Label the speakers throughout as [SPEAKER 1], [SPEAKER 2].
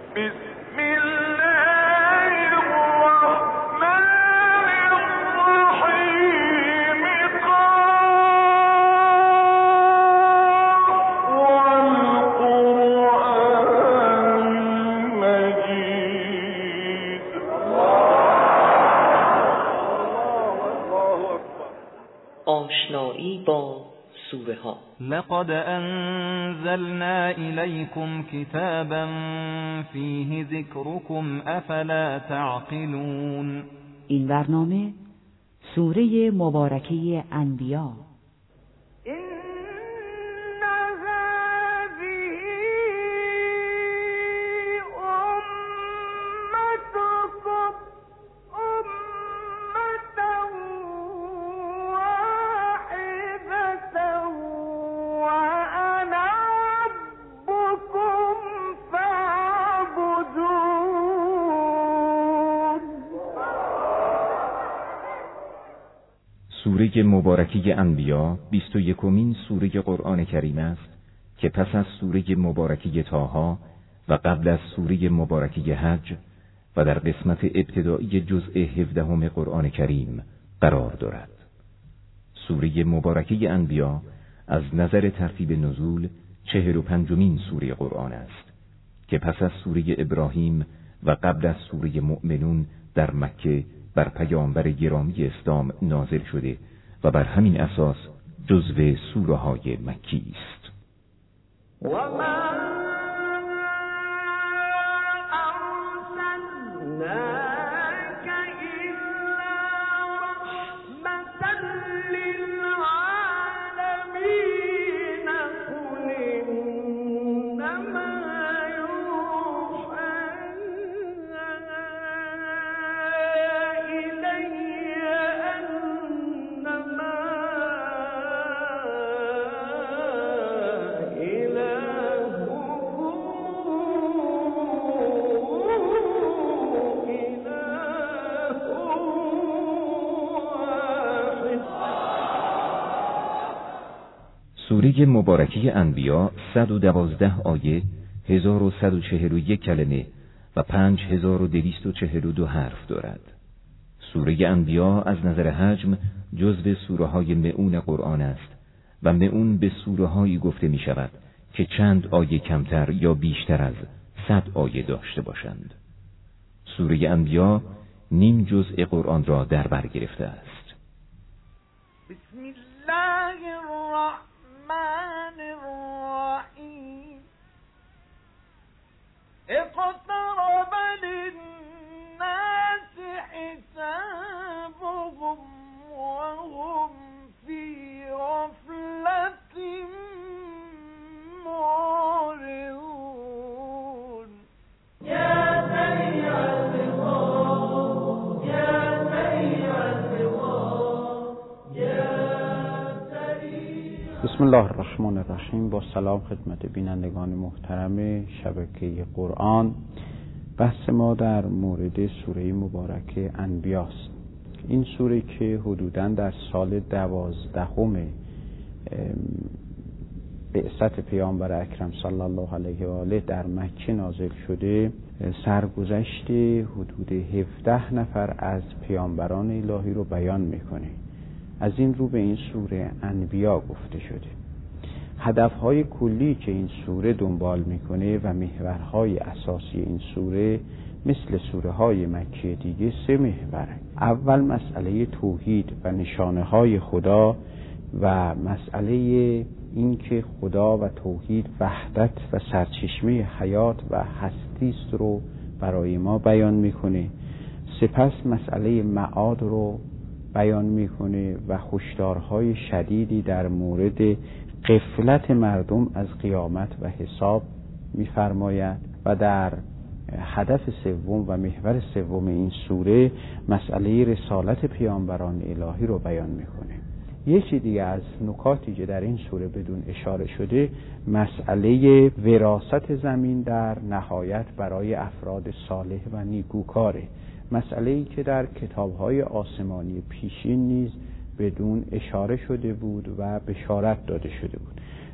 [SPEAKER 1] آشنایی با سوره ها.
[SPEAKER 2] لقد انزلنا الیکم کتابا فیه ذکرکم افلا تعقلون.
[SPEAKER 3] این برنامه سوره مبارکه انبیا.
[SPEAKER 4] سوره مبارکه انبیا 21مین سوره قرآن کریم است که پس از سوره مبارکه طه و قبل از سوره مبارکه حج و در قسمت ابتدایی جزء 17 قرآن کریم قرار دارد. سوره مبارکه انبیا از نظر ترتیب نزول 45مین سوره قرآن است که پس از سوره ابراهیم و قبل از سوره مؤمنون در مکه بر پیامبر گرامی اسلام نازل شده و بر همین اساس جزو سوره های مکی است. سوره مبارکه انبیا 112 آیه، 1141 کلمه و 5242 حرف دارد. سوره انبیا از نظر حجم جزو سوره های مئون قرآن است و مئون به سوره هایی گفته می شود که چند آیه کمتر یا بیشتر از 100 آیه داشته باشند. سوره انبیا نیم جزء قرآن را در بر گرفته است.
[SPEAKER 5] بسم الله الرحمن الرحیم. اقترب للناس حسابهم وهم فی غفلة معرضون. یا سریع الحساب یا سریع الحساب یا سریع.
[SPEAKER 6] بسم الله الرحمن الرحیم. با سلام خدمت بینندگان محترم شبکه قرآن. بحث ما در مورد سوره مبارکه انبیاست. این سوره که حدوداً در سال 12 بعثت پیامبر اکرم صلی الله علیه و آله در مکه نازل شده، سرگذشت حدود 17 نفر از پیامبران الهی رو بیان میکنه. از این رو به این سوره انبیا گفته شده. هدفهای کلی که این سوره دنبال میکنه و محورهای اساسی این سوره مثل سوره های مکی دیگه 3 محوره. اول مسئله توحید و نشانه های خدا و مسئله این که خدا و توحید وحدت و سرچشمه حیات و هستی است رو برای ما بیان میکنه. سپس مسئله معاد رو بیان میکنه و هشدارهای شدیدی در مورد غفلت مردم از قیامت و حساب میفرماید و در هدف سوم و محور سوم این سوره مسئله رسالت پیامبران الهی رو بیان میکنه. یکی دیگه از نکاتی که در این سوره بدون اشاره شده مسئله وراثت زمین در نهایت برای افراد صالح و نیکوکاره، مسئله‌ای که در کتاب‌های آسمانی پیشین نیز بدون اشاره شده بود و بشارت داده شده بود.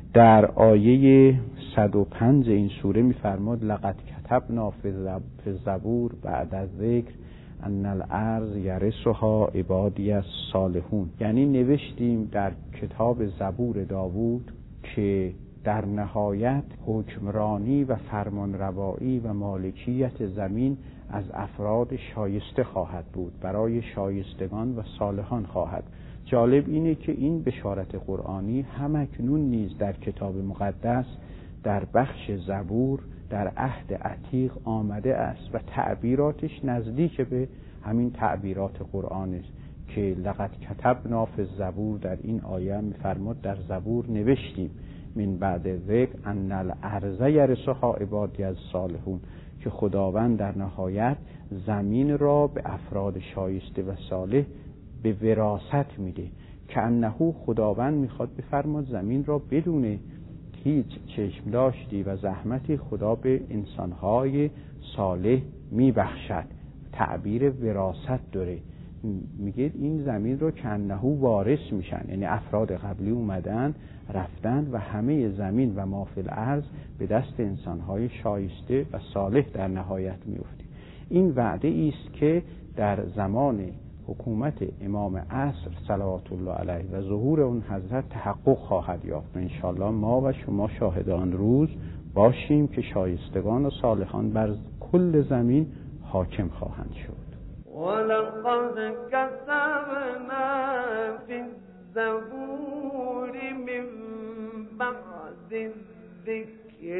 [SPEAKER 6] در آیه 105 این سوره می‌فرماد لقد کتبنا فی الزبور بعد از ذکر ان الارض یرثها عبادی الصالحون، یعنی نوشتیم در کتاب زبور داوود که در نهایت حکمرانی و فرمانروایی و مالکیت زمین از افراد شایسته خواهد بود، برای شایستگان و صالحان خواهد. جالب اینه که این بشارت قرآنی همکنون نیز در کتاب مقدس در بخش زبور در عهد عتیق آمده است و تعبیراتش نزدیک به همین تعبیرات قرآن است که لقد کتبنا فی الزبور در این آیه می‌فرماد در زبور نوشتیم من بعد ذکر ان الارض یرثها عبادی الصالحون، که خداوند در نهایت زمین را به افراد شایسته و صالح به وراثت میده. که انه خداوند میخواد بفرماد زمین را بدون هیچ چشم داشتی و زحمتی خدا به انسانهای صالح میبخشد. تعبیر وراثت داره، میگه این زمین رو که انه وارث میشن، یعنی افراد قبلی اومدن رفتن و همه زمین و ما فی الارض به دست انسانهای شایسته و صالح در نهایت میفته. این وعده است که در زمان حکومت امام عصر صلوات الله علیه و ظهور اون حضرت تحقق خواهد یافت. انشاءالله ما و شما شاهدان روز باشیم که شایستگان و صالحان بر کل زمین حاکم خواهند شد.
[SPEAKER 5] ولقد كتبنا في الزبور من بعد الذكر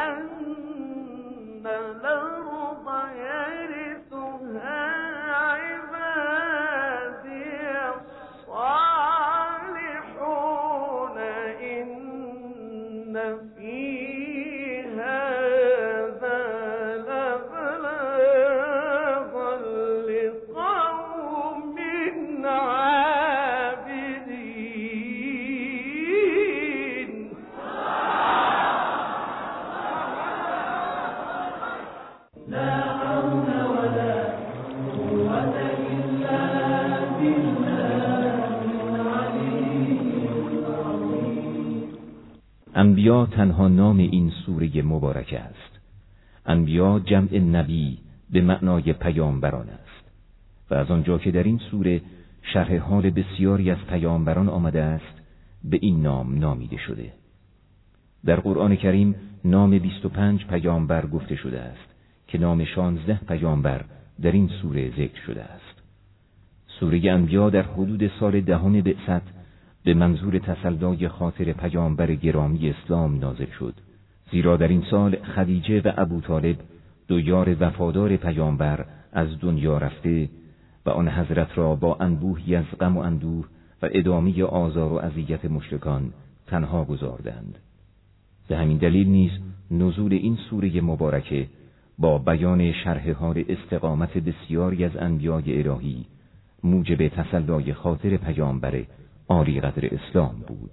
[SPEAKER 5] أن الأرض يرثها عبادي الصالحون إن في هذا لبلاغا لقوم عابدين. لا حول ولا قوة إلا بالله العلي العظيم.
[SPEAKER 4] انبیا تنها نام این سوره مبارکه است. انبیا جمع نبی به معنای پیامبران است و از آنجا که در این سوره شرح حال بسیاری از پیامبران آمده است به این نام نامیده شده. در قرآن کریم نام 25 پیامبر گفته شده است که نام 16 پیامبر در این سوره ذکر شده است. سوره انبیا در حدود سال 10 بعثت به منظور تسلای خاطر پیامبر گرامی اسلام نازل شد، زیرا در این سال خدیجه و ابوطالب دو یار وفادار پیامبر از دنیا رفته و آن حضرت را با انبوهی از غم و اندوه و ادامه آزار و اذیت مشرکان تنها گذاردند. به همین دلیل نیز نزول این سوره مبارکه با بیان شرح حال استقامت بسیاری از انبیای الهی موجب تسلای خاطر پیامبر عالی قدر اسلام بود.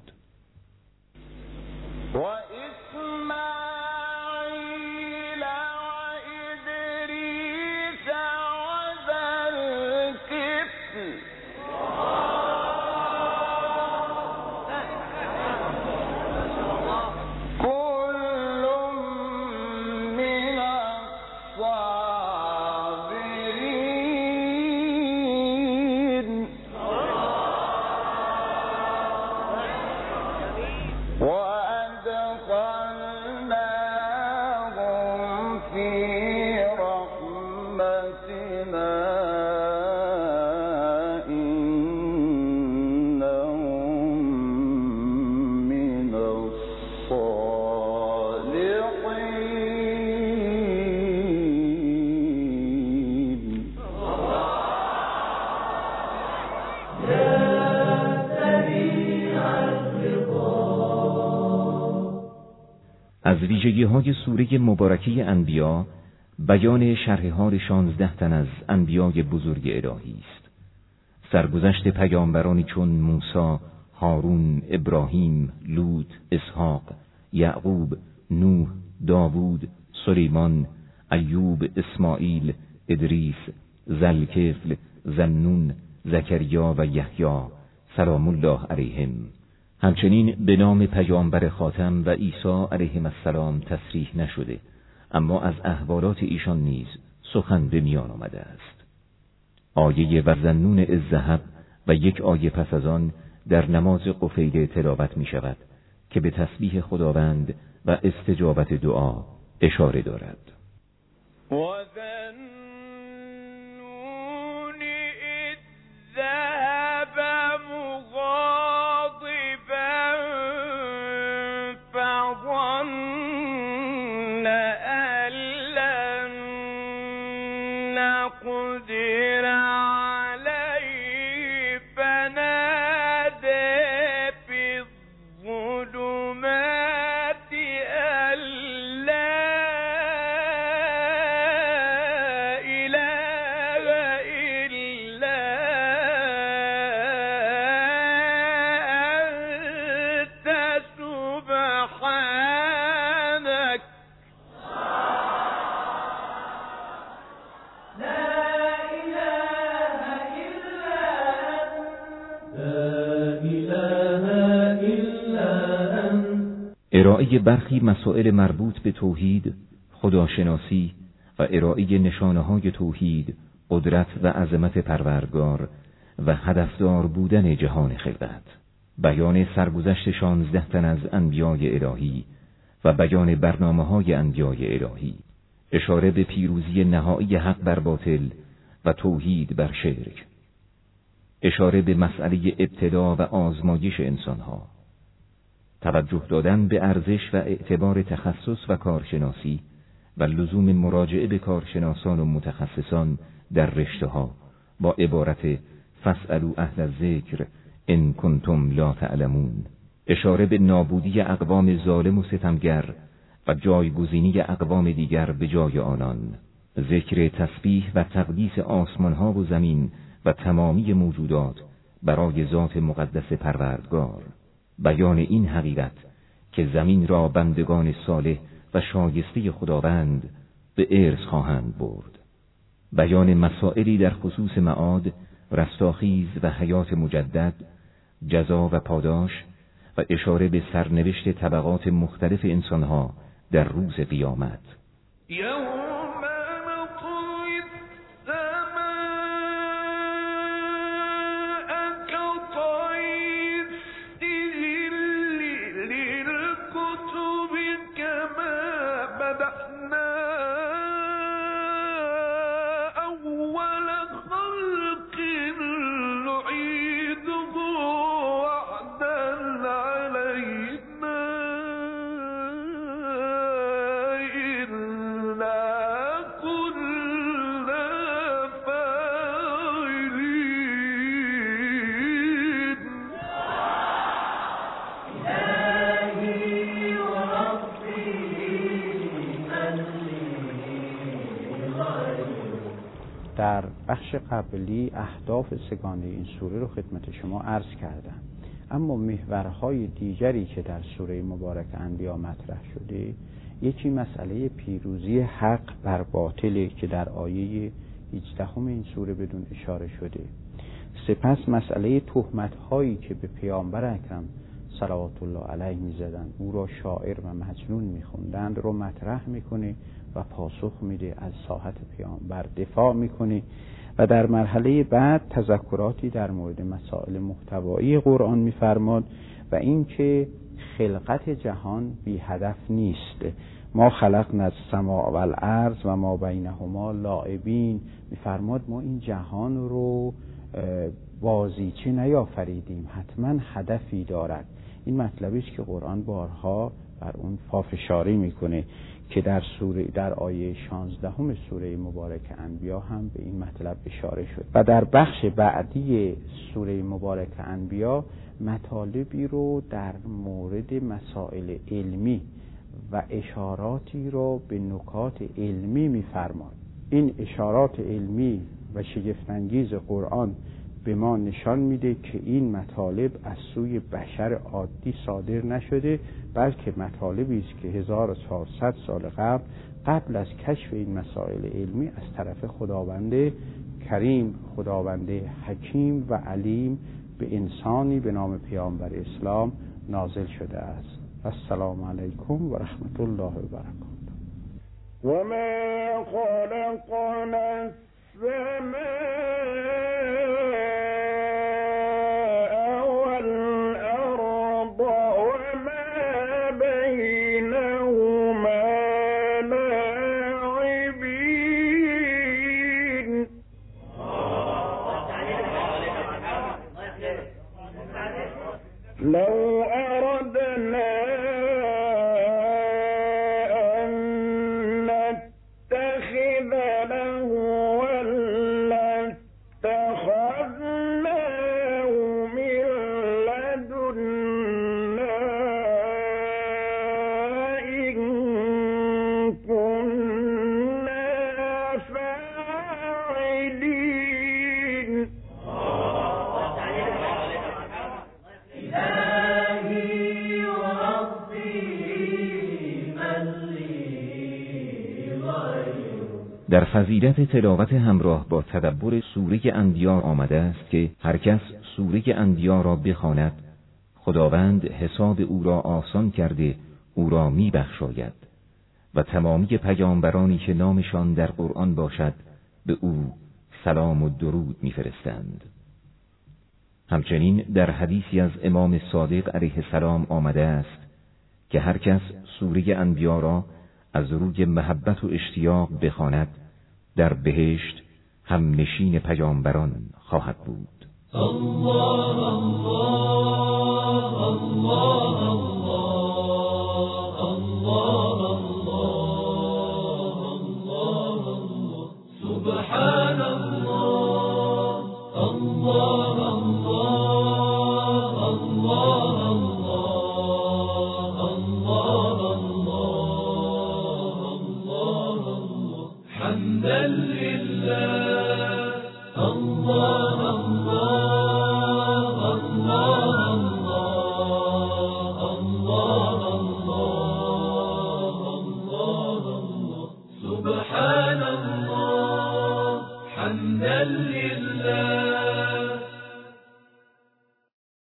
[SPEAKER 4] از ویژگی‌های سوره مبارکه انبیا بیان شرح حال 16 تن از انبیای بزرگ الهی است. سرگذشت پیامبرانی چون موسی، هارون، ابراهیم، لوط، اسحاق، یعقوب، نوح، داوود، سلیمان، ایوب، اسماعیل، ادریس، ذوالکفل، ذوالنون، زکریا و یحیی سلام الله علیهم همچنین به نام پیامبر خاتم و عیسی علیه السلام تصریح نشده، اما از احوالات ایشان نیز سخن به میان آمده است. آیه و ذنون اذ ذهب و یک آیه پس از آن در نماز قفیله تلاوت می شود که به تسبیح خداوند و استجابت دعا اشاره دارد. ارائه برخی مسائل مربوط به توحید، خداشناسی و ارائه نشانه‌های توحید، قدرت و عظمت پروردگار و هدفدار بودن جهان خلقت، بیان سرگذشت 16 تن از انبیای الهی و بیان برنامه‌های انبیای الهی، اشاره به پیروزی نهایی حق بر باطل و توحید بر شرک، اشاره به مسئله ابتلا و آزمایش انسانها، توجه دادن به ارزش و اعتبار تخصص و کارشناسی و لزوم مراجعه به کارشناسان و متخصصان در رشته‌ها با عبارت فاسألوا اهل الذکر ان کنتم لا تعلمون، اشاره به نابودی اقوام ظالم و ستمگر و جایگزینی اقوام دیگر به جای آنان، ذکر تسبیح و تقدیس آسمان‌ها و زمین و تمامی موجودات برای ذات مقدس پروردگار، بیان این حقیقت که زمین را بندگان صالح و شایسته خداوند به ارث خواهند برد، بیان مسائلی در خصوص معاد، رستاخیز و حیات مجدد، جزا و پاداش و اشاره به سرنوشت طبقات مختلف انسانها در روز قیامت.
[SPEAKER 6] در بخش قبلی اهداف سگانه این سوره رو خدمت شما عرض کردم، اما محورهای دیگری که در سوره مبارک انبیا مطرح شده، یکی مسئله پیروزی حق بر باطل که در آیه 18 این سوره بدون اشاره شده، سپس مسئله تهمت‌هایی که به پیامبر اکرم صلوات الله علیه می‌زدند، او را شاعر و مجنون می‌خواندند رو مطرح می‌کنه و پاسخ میده، از ساحت پیامبر دفاع میکنه و در مرحله بعد تذکراتی در مورد مسائل محتوایی قرآن میفرماد و اینکه خلقت جهان بی هدف نیست. ما خلقنا السماء و الارض و ما بینهما لاعبین، میفرماد ما این جهان رو بازیچه نیافریدیم، حتما هدفی دارد. این مطلبی است که قرآن بارها بر اون پافشاری میکنه که در آیه 16 سوره مبارک انبیا هم به این مطلب اشاره شد. و در بخش بعدی سوره مبارک انبیا مطالبی رو در مورد مسائل علمی و اشاراتی رو به نکات علمی میفرماد. این اشارات علمی و شگفت‌انگیز قرآن به ما نشان میده که این مطالب از سوی بشر عادی صادر نشده، بلکه مطالبی است که 1400 سال قبل از کشف این مسائل علمی از طرف خداوند کریم، خداوند حکیم و علیم به انسانی به نام پیامبر اسلام نازل شده است. السلام علیکم و رحمت الله و برکاته.
[SPEAKER 5] و ما خلقنا لو أردنا أن نتخذ لهوا لاتخذناه من لدنا إن كنا فاعلين.
[SPEAKER 4] در فضیلت تلاوت همراه با تدبر سوره انبیاء آمده است که هر کس سوره انبیاء را بخواند خداوند حساب او را آسان کرده او را می‌بخشاید و تمامی پیامبرانی که نامشان در قرآن باشد به او سلام و درود می‌فرستند. همچنین در حدیثی از امام صادق علیه السلام آمده است که هر کس سوره انبیاء را از روی محبت و اشتیاق بخواند در بهشت هم نشین پیامبران خواهد بود.
[SPEAKER 5] الله الله الله الله الله الله سبحان الله الله الله الله حمدا لله الله الله الله الله الله سبحان الله حمدا لله